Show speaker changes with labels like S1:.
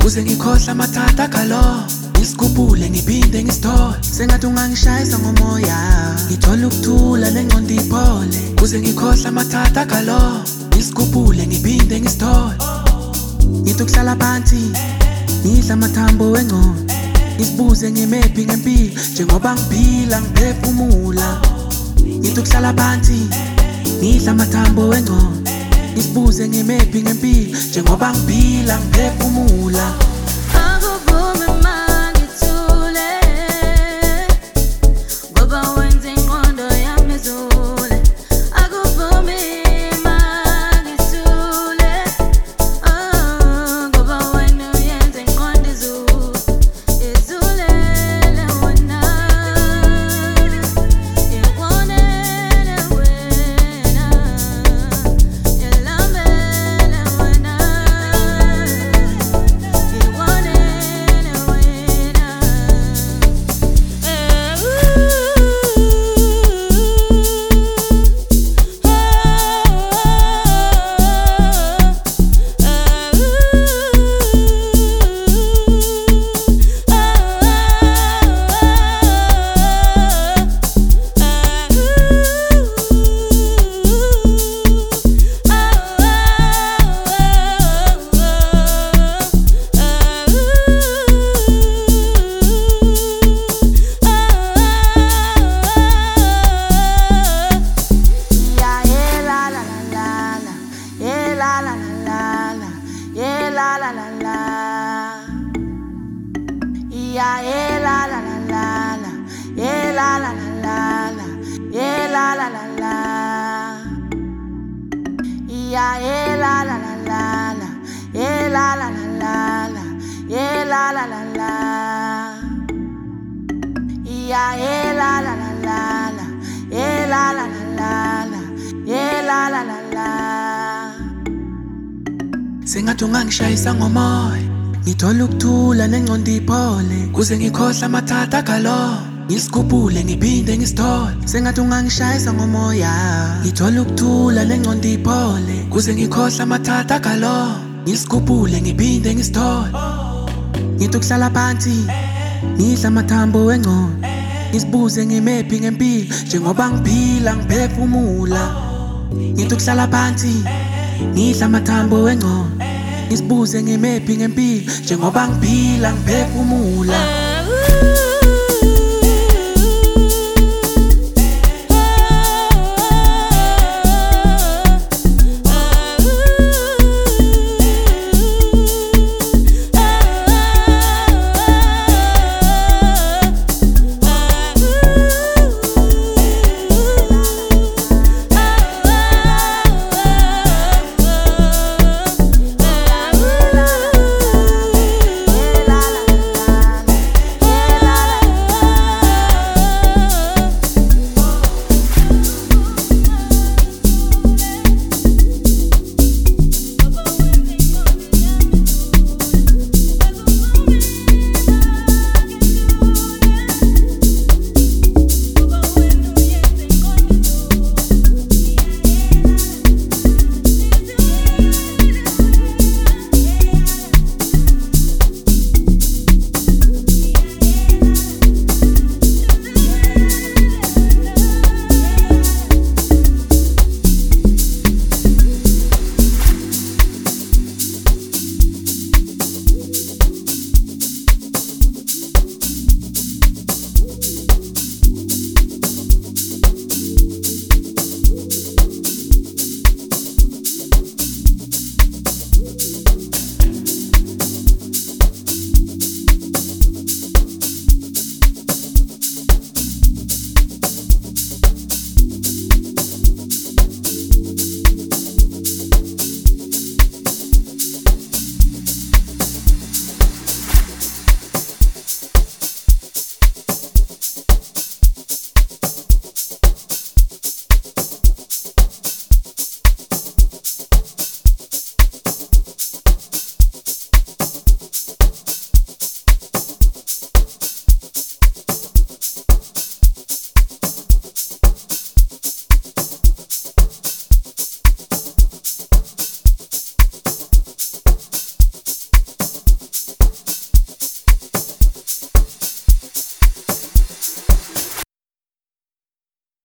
S1: kuze ngikhohle amathatha galo ngisigubhule ngiphinde ngisithole sengathi ungangishayisa ngomoya ngithola ukuthula nengqondo iphole kuze ngikhohle amathatha galo ngisigubhule ngiphinde ngisithole ngithi ukuhlala phansi ngidla amathambo wengqondo ngisibuze ngimephi ngempilo njengoba ngiphila ngiphefumula ngithi ukuhlala phansi ngidla amathambo wengqondo ngisibuze ngimephi ngempilo njengoba ngiphila ngiphefumula sengathi ungangishayisa ngomoya ngithola ukuthula nengqondo iphole kuze ngikhohle amathatha galo ngisigubhule ngiphinde ngisithole sengathi ungangishayisa ngomoya ngithola ukuthula nengqondo iphole kuze ngikhohle amathatha galo ngisigubhule ngiphinde ngisithole ngithi ukuhlala phansi ngidla amathambo wengqondo ngisibuze ngimephi ngempilo njengoba ngiphila ngiphefumula ngithi ukuhlala phansi ngidla amathambo wengqondo ngisibuze ngimephi ngempilo njengoba ngiphila ngiphefumula